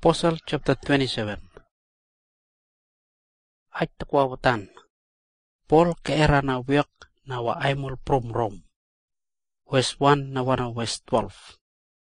Apostle chapter 27. Aj takwawatan. Paul ke era na wiyak na wa aimol from Rome. Verse 1 na wana verse 12.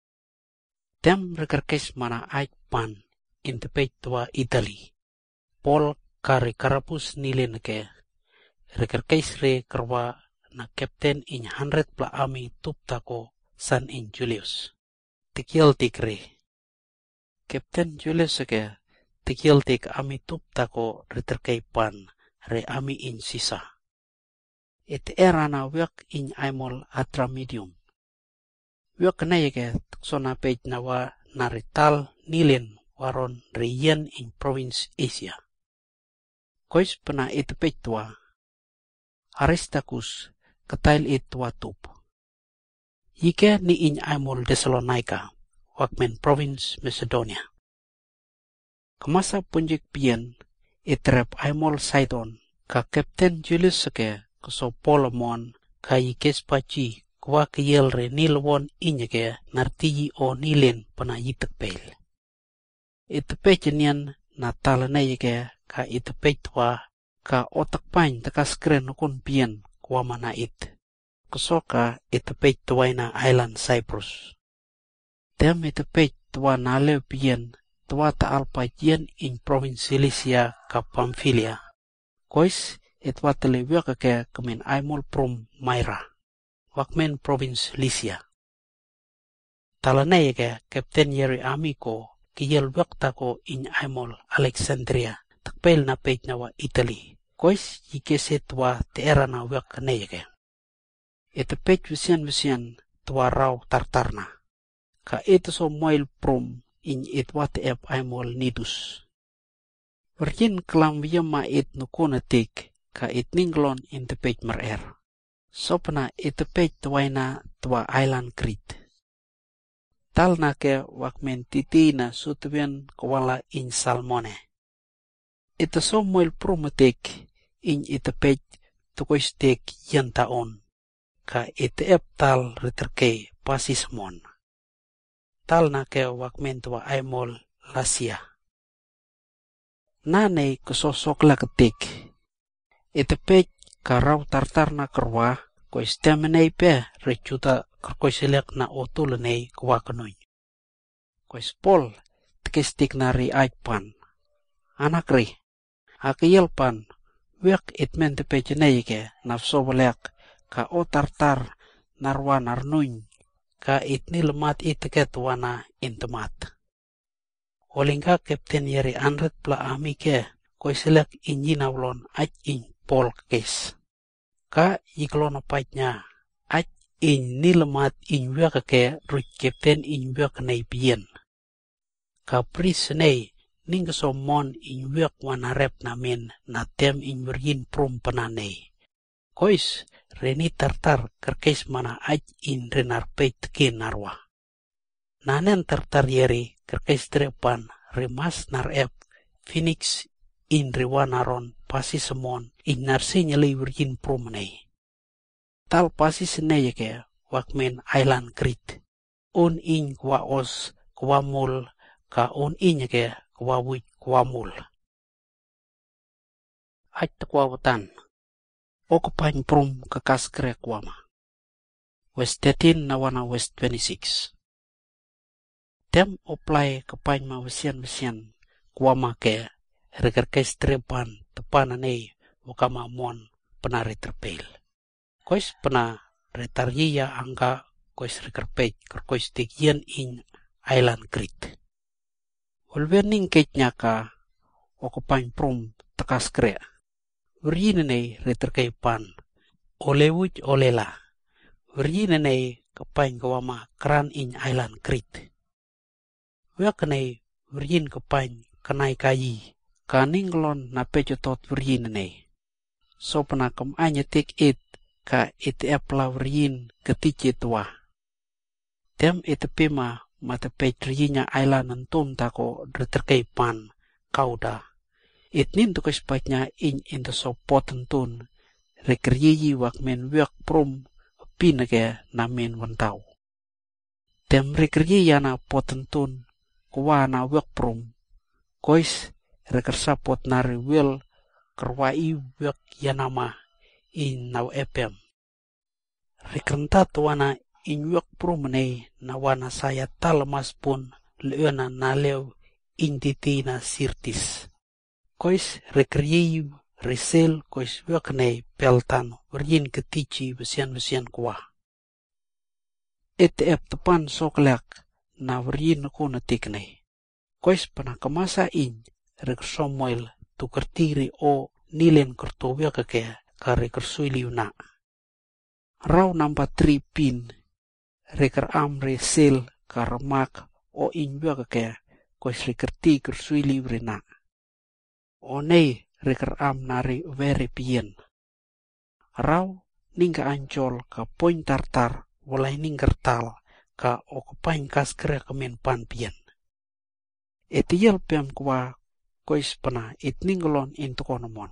Tem rekerkes mana aj pan in the page tua Italy. Paul kari karapus nilin ke rekerkes re kerwa na captain in 100 pla army tuptako san in Julius. Tikiel tikre. Captain Julius ke tikiel tik ami tuptako reterkei pan re ami in sisa. It era na wiyak in aimol atra medium. Wiyak na yeke tuksona page na wa narital nilin waron riyen in province Asia. Kois pena it page tua Aristarchus katail it tua tup. Yike ni in aimol Thessalonica wakmen province Macedonia. Kemasa punjik pian itrep aimol Sidon ka Captain Julius ke so Polomon ka yikes pachi kwa kiyel re nilwon inyeke nartiyi o nilin pana yitekpel. Itepech niyan na talane yike ka itepech twa ka otakpain takas kren kun pian kwa mana it. Kusoka itepech twa na island Cyprus. Tem itepech twa na le pian twa taal pajian in province Cilicia ka Pamphylia. Kois itwa telewiak ke kemen aimol prom Myra. Wakmen province Lycia. Talane ke Captain Yeri Amico kiyel wakta ko in aimol Alexandria. Takpel na page na wa Italy. Kois yikese twa te era na wak neyeke. Ito page visian twa raw tartarna. Ka ito so moil prom in itwa te ep aimol Nidus. Virgin klam ma it nukunatik ka it ninglon in the page mer. Sopna it page twaina twa island Crete. Tal na ke wakmen titina sutwian kwala in Salmone. Ito so moil promatik in it page tukoistik yan taon. Ka it ep tal riterke pasismon. Tal na ke wakmen twa aimol Lasia. Nanay kusosok la ketik. Itepech karaw tartar na kerwa ko istemenay pe rechuta kerkoisilek na otulenay kwa kanoy. Ko ispol tikistik na ri ajpan. Anak ri. Akiyelpan wiyak itmen tepech nayike nafsobalek ka o tartar narwa narnuny ka itnilemat itiket wana intemat. Olingka Captain Yeri 100 pla amike ko isilek injinawlon aj in Paul kes. Ka iklon apat niya aj in nilemat in wiyak ke ruj Captain in wiyak na ipiyen. Ka pris nay ningasomon in wiyak wanarep namin na tem in wirgin prom pananay. Kois reni tartar kerkes mana aj in renarpeit kin narwa. Nanen tartar Yeri kerkes trepan remas narep Phoenix in rewanaron pasisemon in narsinyali wirgin promenay. Tal pasisenay ke wakmen island Crete. Un in kwa os kwa mul ka un in ke kwa wuj kwa mul. Aj takwawatan. Okupain prom kakas kre kwama. West 13 na wana West 26. Tem oplay kapain mawasian kwama ke rekerkes trepan tepananay wakama mon penari terpel. Kois pena retaryiya angka kois rekerpej kerkois tikian in island Crete. Ulverning ketnya ka okupain prom takas kre. Virginenay reterkei pan olewuj olela. Virginenay kapain kawama kran in island Crete. Wiakanay virgin kapain kanay kayi kaninglon na pejotot virginenay. So panakam anya tik it ka it epla virgin ketijitwa. Tem itepima matepej virginia island antum tako reterkei pan kauda. Itnin to kaspatnya in the so potentun rekeryiyi wakmen wiak prom pinake namin wantau. Tem rekeryiya na potentun kwa na wek prum, kois rekersapot nari wil kerwai wek yanama in naw epem. Rekentat wana in wek prum ne na wana saya talmas pun leuna na lew intitina sirtis. Kois rekriyiw resel kois wek ne peltan wrin ketici besian kwa. Ete ep tepan soklek na wrin ko natikne. Kois panakamasa in reksomoil tukertiri o nilen kertowia kake kare kersuiliw na. Raw number 3 pin reker am resel karmak o inwia kake kois rekerti kersuiliw rena. O nei reker am nari veri pien. Raw ningka ancol ka poin tartar walai ningkertal ka o kapain kas kere kemen pan pien. Etiel pem kwa kois pena itninglon intukonomon.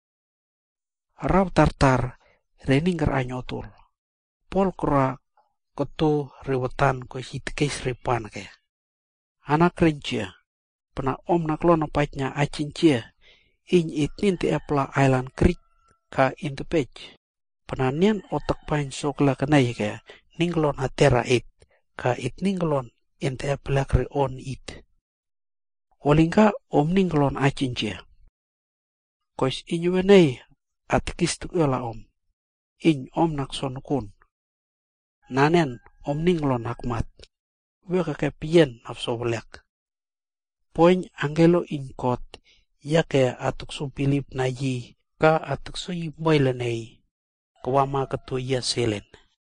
Raw tartar reninger anyotul. Pol kura koto rewetan kois itkes repan ke. Anak rencia pena om naklona paitnya acincia in itninti epla island creek ka intepej. Pena nian otak pain sokla kenai ke ninglon hatera it ka itninglon inte epla kre on it. Olingka om ninglon acincia. Kois inyuenei atkis tukela om. In om nakson kun. Nanen om ninglon hakmat. Weka ke pien nafsoblek. Poin angelo in kot yake atuk su pilip na yi ka atuk su yi moilenei kwama ketu ya selen.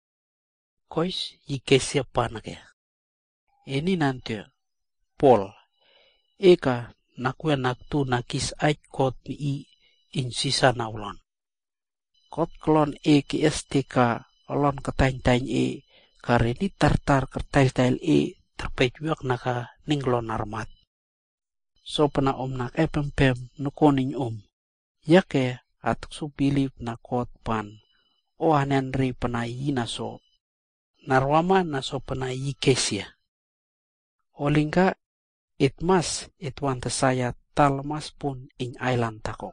Kois yi kesia panake. Ini nanti Pol eka nakwe naktu nakis ait kot mi in sisa naulon. Kot klon ki STK olon ketain-tain kareni tartar kertail-tail terpejwak naka ninglon armat. So pena om nak epem-pem nukoning om. Yake atuk su pilip na kot pan. O anenri pena yina so. Narwama na so pena yikesia. Olingka itmas itwante saya talmas pun in island tako.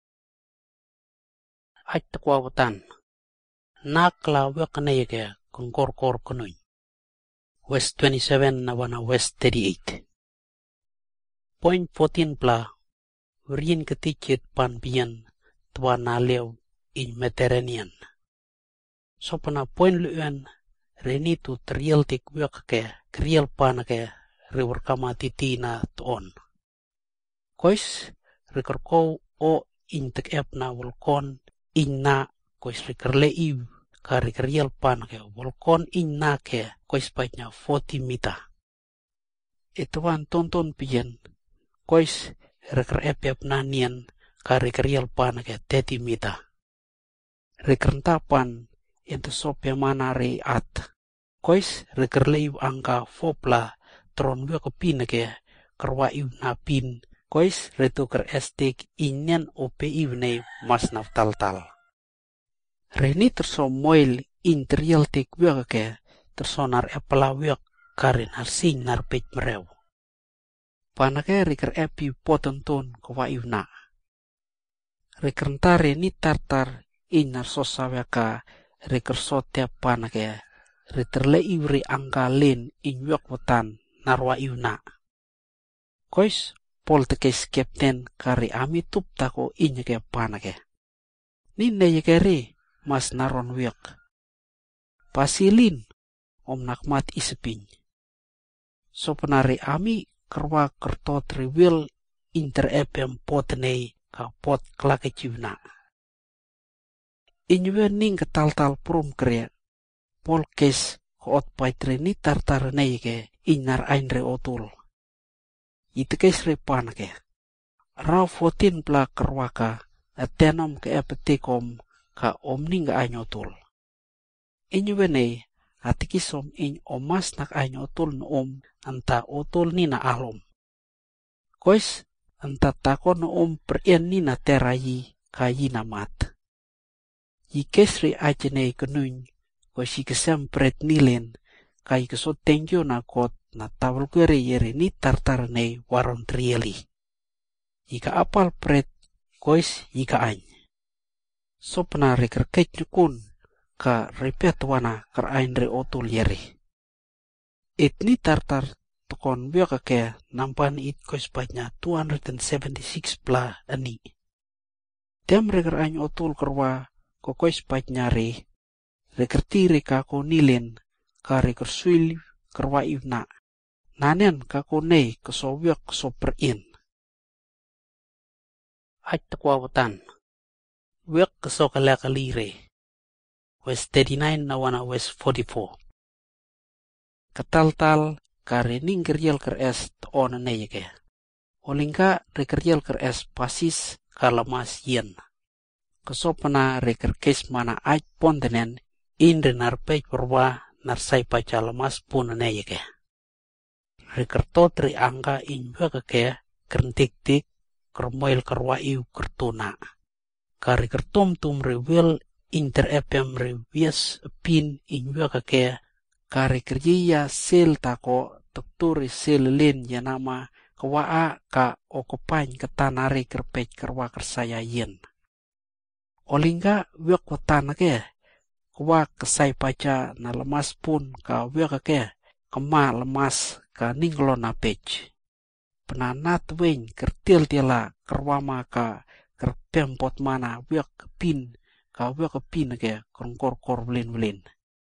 Ait takwawatan. Nakla wekne yake kongkor-kor kunoy. West 27 na wana West 38. Point 14 pla, wrin ketikit pan pian tua nalew in Mediterranean. So pana point luan reni tu trial tik wek ke kriel pan ke river kamatiti na tuon. Kois rikerkou o intek ep na volkon inna kois rikerleiw ka rikeriel pan ke volkon inna ke kois paitnya 40 meter. Ituan tonton pian kois reker ep nanian ka rikeriel pan ke 30 meter. Rikerentapan ente sopya mana re at. Kois rikerleiw angka fopla tron wia kepin ke kerwa iw na pin. Kois retuker estik inyan ope iw ne mas naftal-tal. Reni terso moil interial tik wia ke tersonar epala wia karin harsing narpej merew. Panake riker epi potenton kwa iw na. Rikerentare ni tartar inar sosawe ka riker sotia panake riterle iwri angka len inywak wetan narwa iw na. Kois Pol tekes kapten kari ami tup tako inyake panake. Ninne yekeri mas naron wiak. Pasilin om nakmat isepin. So penari ami kerwa kertot riwil inter epem potnei ka pot klake ciwna. Inywe ning ketal-tal prum kria. Pol kes koot paitre ni tartar neike inar ainre otul. Itekes repanake. Raw 14 pla kerwaka atenom ke epetikom ka om ning ainyotul. Inywe nei atikisom in omas nak ainyotul no om anta otul ni na alom. Kois anta tako no om perien ni na terayi kayi na mat. Yikesri ajene kenuny kois ikesem pret nilen kai kesot tengyo na kot na tawal kwere yeri ni tartar nei waron trieli. Ika apal pret kois ika any. So pena rekerkech nukun ka repet wana karain re otul yeri. It ni tartar tokon biaka ke nampan it kois patnya 276 pla ani. Tem rekerain otul kerwa ko kois patnya rekerti rekako nilen ka rekersuil kerwa ivna. Nanen kako nei kesobiak kesoperin. Aj takwa watan. Wiak kesokalakali West 39 na wana West 44. Katal-tal ka rening keriel keres toon neyeke. Olingka rekeriel keres pasis kalamas yen. Kesopana rekerkes mana aj pontenen indre narpej perwa narsai pacalamas pun neyeke. Rekertot ri angka injua keke kerentik-tik kermoil kerwa iu kertuna. Kari kertom tum rewel inter epem rewies pin injua keke kari kerjia sel tako tekturi sel len yanama kawaa ka okopany ketanari kerpej kerwa kersaya yen. Olingga wiak watan ke kawa kesai paca na lemas pun ka wiak ke kema lemas ka ninglo na pej. Penanat wen kertil tila kerwama ka kerpempot mana wiak pin ka wiak pin ke kerongkor belin-belin.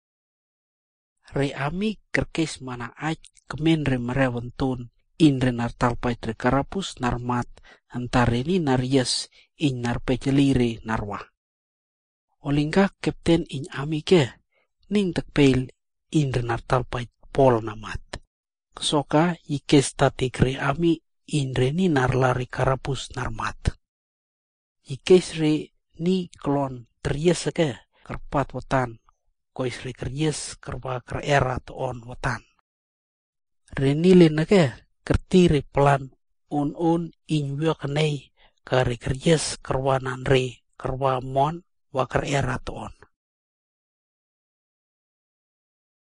Re ami kerkes mana aj kemen re merewentun inre nartalpait re karapus narmat antare ni narias in narpejelire narwa. Olingka kapten in ami ke ning tekpeil inre nartalpait pol namat. Kesoka ikes tatik re ami inre ni narlari karapus narmat. Ikes re ni klon terias ke kerpat watan kois re kerias kerwa kerera toon watan. Re nile ke kertiri pelan un injua kenei kare kerias kerwa nanre kerwa mon wa kerera toon.